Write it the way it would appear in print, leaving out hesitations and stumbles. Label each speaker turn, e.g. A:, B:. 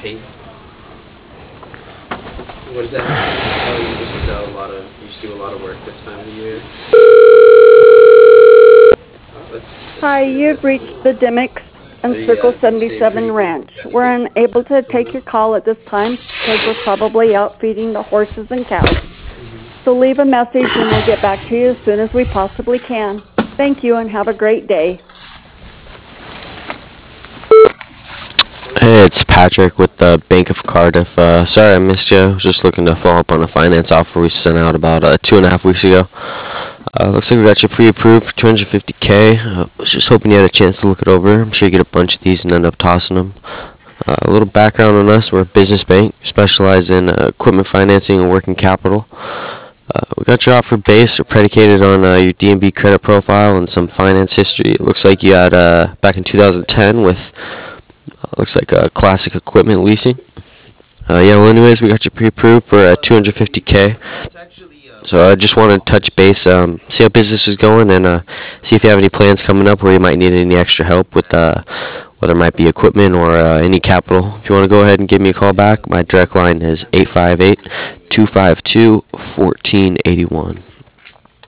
A: tape. What is that? Oh, you just do a lot of work this time of the year. That's
B: Hi,
A: pretty
B: you've
A: good.
B: reached the Dimmicks and Circle
A: You stay
B: 77
A: pretty
B: Ranch. We're
A: dedicated
B: unable to
A: to
B: take
A: them.
B: your call at this time because we're probably out feeding the horses and cows.
A: Mhm.
B: So leave a message and we'll get back to you as soon as we possibly can. Thank you and have a great day.
C: Hey, it's Patrick with the Bank of Cardiff. Sorry I missed you. I was just looking to follow up on a finance offer we sent out about 2.5 weeks ago. Looks like we got you pre-approved for 250K. Was just hoping you had a chance to look it over. I'm sure you get a bunch of these and end up tossing them. A little background on us: we're a business bank, specialize in equipment financing and working capital. We got your offer based or predicated on your D&B credit profile and some finance history. It looks like you had back in 2010 with looks like classic equipment leasing. Yeah, well, anyways, we got you pre-approved for 250K. So I just wanted to touch base, see how business is going, and see if you have any plans coming up where you might need any extra help with whether it might be equipment or any capital. If you want to go ahead and give me a call back, my direct line is 858-252-1481.